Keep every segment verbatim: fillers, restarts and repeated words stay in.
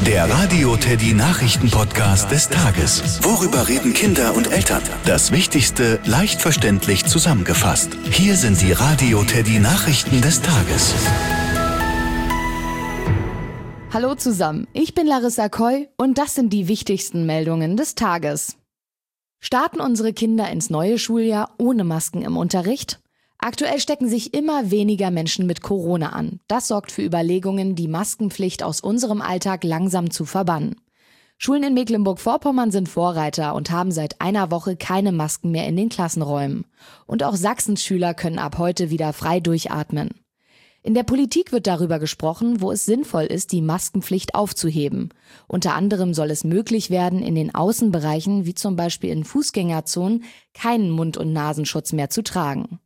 Der Radio Teddy Nachrichten-Podcast des Tages. Worüber reden Kinder und Eltern? Das Wichtigste leicht verständlich zusammengefasst. Hier sind die Radio Teddy Nachrichten des Tages. Hallo zusammen, ich bin Larissa Koy und das sind die wichtigsten Meldungen des Tages. Starten unsere Kinder ins neue Schuljahr ohne Masken im Unterricht? Aktuell stecken sich immer weniger Menschen mit Corona an. Das sorgt für Überlegungen, die Maskenpflicht aus unserem Alltag langsam zu verbannen. Schulen in Mecklenburg-Vorpommern sind Vorreiter und haben seit einer Woche keine Masken mehr in den Klassenräumen. Und auch Sachsens Schüler können ab heute wieder frei durchatmen. In der Politik wird darüber gesprochen, wo es sinnvoll ist, die Maskenpflicht aufzuheben. Unter anderem soll es möglich werden, in den Außenbereichen, wie zum Beispiel in Fußgängerzonen, keinen Mund- und Nasenschutz mehr zu tragen.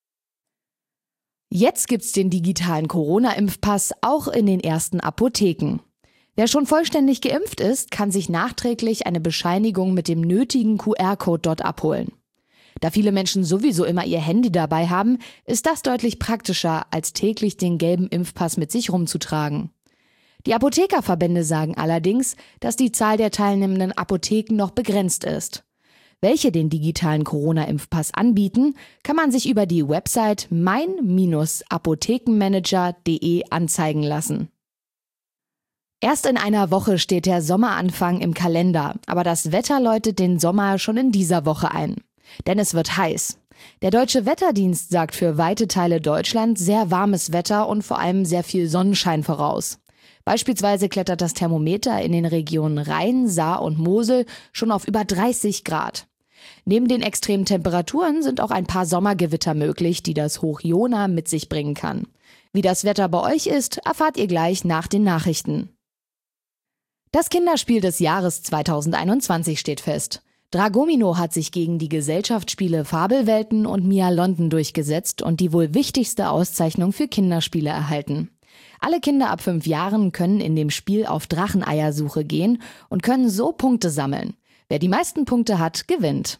Jetzt gibt's den digitalen Corona-Impfpass auch in den ersten Apotheken. Wer schon vollständig geimpft ist, kann sich nachträglich eine Bescheinigung mit dem nötigen Q R-Code dort abholen. Da viele Menschen sowieso immer ihr Handy dabei haben, ist das deutlich praktischer, als täglich den gelben Impfpass mit sich rumzutragen. Die Apothekerverbände sagen allerdings, dass die Zahl der teilnehmenden Apotheken noch begrenzt ist. Welche den digitalen Corona-Impfpass anbieten, kann man sich über die Website mein Bindestrich apothekenmanager punkt de anzeigen lassen. Erst in einer Woche steht der Sommeranfang im Kalender, aber das Wetter läutet den Sommer schon in dieser Woche ein. Denn es wird heiß. Der Deutsche Wetterdienst sagt für weite Teile Deutschlands sehr warmes Wetter und vor allem sehr viel Sonnenschein voraus. Beispielsweise klettert das Thermometer in den Regionen Rhein, Saar und Mosel schon auf über dreißig Grad. Neben den extremen Temperaturen sind auch ein paar Sommergewitter möglich, die das Hoch Jona mit sich bringen kann. Wie das Wetter bei euch ist, erfahrt ihr gleich nach den Nachrichten. Das Kinderspiel des Jahres zweitausendeinundzwanzig steht fest. Dragomino hat sich gegen die Gesellschaftsspiele Fabelwelten und Mia London durchgesetzt und die wohl wichtigste Auszeichnung für Kinderspiele erhalten. Alle Kinder ab fünf Jahren können in dem Spiel auf Dracheneiersuche gehen und können so Punkte sammeln. Wer die meisten Punkte hat, gewinnt.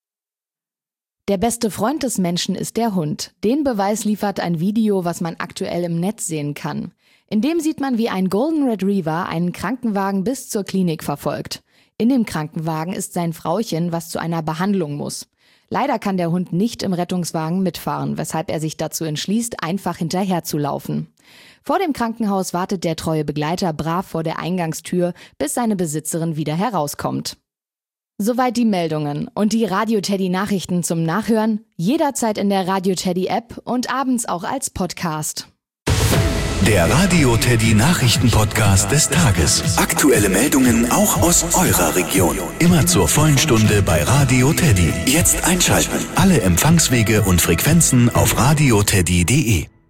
Der beste Freund des Menschen ist der Hund. Den Beweis liefert ein Video, was man aktuell im Netz sehen kann. In dem sieht man, wie ein Golden Retriever einen Krankenwagen bis zur Klinik verfolgt. In dem Krankenwagen ist sein Frauchen, was zu einer Behandlung muss. Leider kann der Hund nicht im Rettungswagen mitfahren, weshalb er sich dazu entschließt, einfach hinterherzulaufen. Vor dem Krankenhaus wartet der treue Begleiter brav vor der Eingangstür, bis seine Besitzerin wieder herauskommt. Soweit die Meldungen und die Radio Teddy Nachrichten zum Nachhören, jederzeit in der Radio Teddy App und abends auch als Podcast. Der Radio Teddy Nachrichten-Podcast des Tages. Aktuelle Meldungen auch aus eurer Region. Immer zur vollen Stunde bei Radio Teddy. Jetzt einschalten. Alle Empfangswege und Frequenzen auf radio teddy punkt de.